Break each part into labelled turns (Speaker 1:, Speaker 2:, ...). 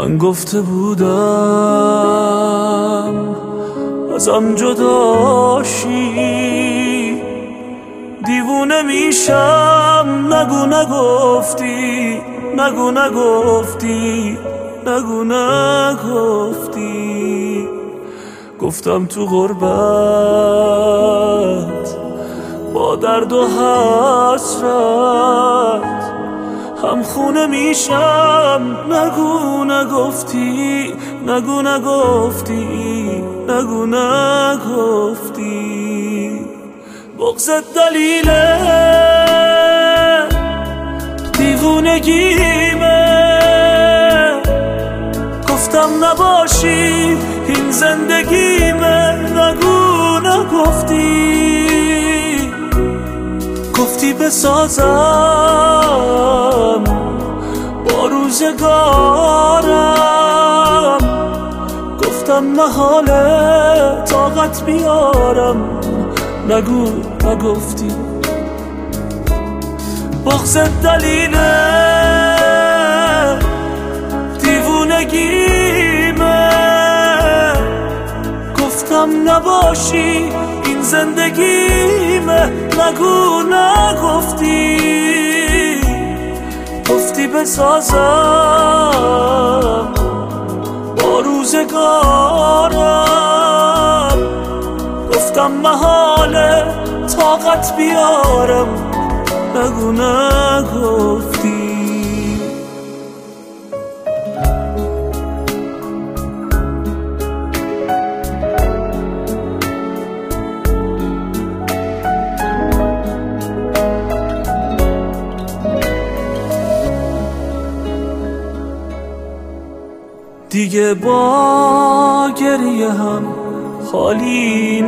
Speaker 1: من گفته بودم ازم جداشی، دیوونه میشم. نگو نگفتی، نگو نگفتی، نگو نگفتی. گفتم تو غربت با درد و حسرت هم خونه میشم. نگو نگفتی، نگو نگفتی، نگو نگفتی. بغضت دلیله دیوونگیمه، گفتم نباشی این زندگیمه. نگو نگفتی، گفتی بسازم با روزگارم. گفتم محاله طاقت بیارم. نگو نگفتی. بغضت دلیله دیوونگیمه، گفتم نباشی این زندگیمه. نگو نگفتی، گفتی بسازم با روزگارم. گفتم محاله طاقت بیارم. نگو نگفتی. دیگه با گریه هم خالی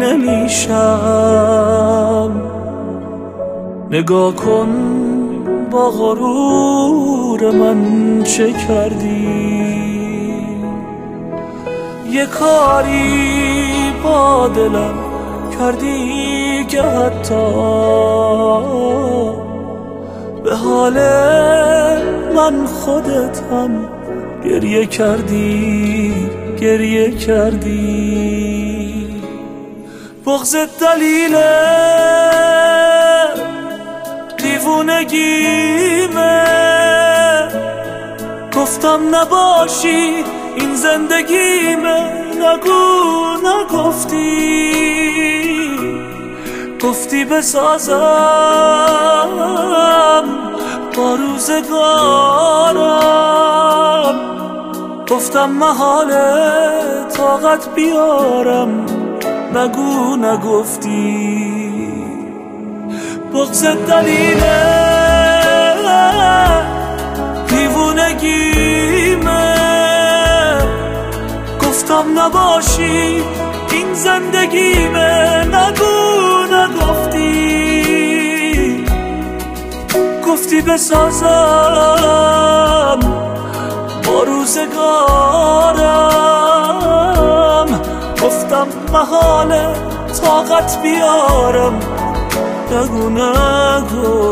Speaker 1: نمیشم. نگاه کن با غرور من چه کردی. یه کاری با دلم کردی که حتی به حال من خودت هم گریه کردی، گریه کردی. بغضت دلیله دیوونگیمه، گفتم نباشی این زندگیمه. نگو نگفتی، گفتی بسازم با روزگارم. گفتم محاله طاقت بیارم. نگو نگفتی. بغضت دلیله دیوونگیمه، گفتم نباشی این زندگیمه. نگو نگفتی، گفتی بسازم با روزگارم. گفتم محاله طاقت بیارم. نگو نگو